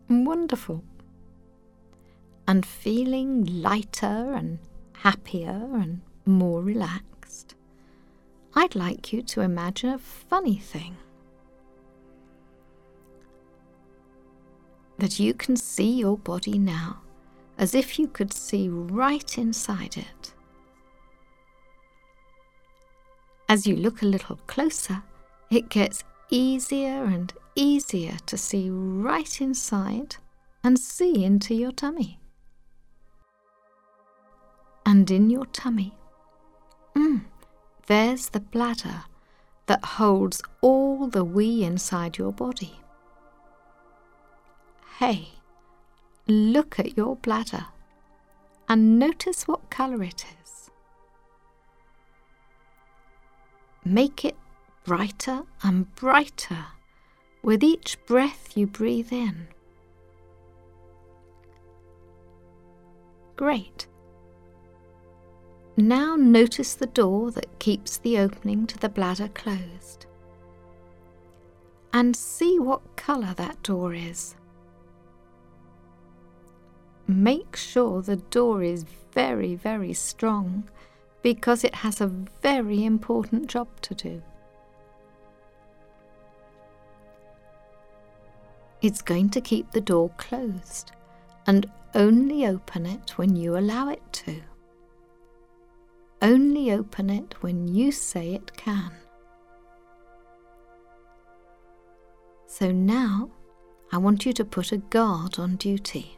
Wonderful. And feeling lighter and happier and more relaxed, I'd like you to imagine a funny thing. That you can see your body now as if you could see right inside it. As you look a little closer, it gets easier and easier to see right inside and see into your tummy. And in your tummy, there's the bladder that holds all the wee inside your body. Hey, look at your bladder and notice what colour it is. Make it brighter and brighter with each breath you breathe in. Great. Now notice the door that keeps the opening to the bladder closed. And see what colour that door is. Make sure the door is very, very strong because it has a very important job to do. It's going to keep the door closed and only open it when you allow it to. Only open it when you say it can. So now I want you to put a guard on duty.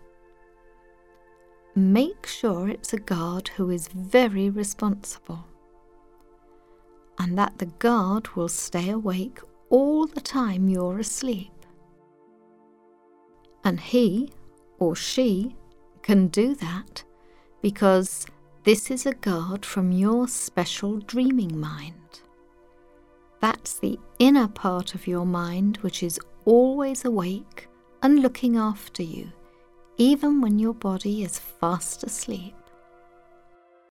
Make sure it's a guard who is very responsible, and that the guard will stay awake all the time you're asleep. And he or she can do that because this is a guard from your special dreaming mind. That's the inner part of your mind which is always awake and looking after you, even when your body is fast asleep.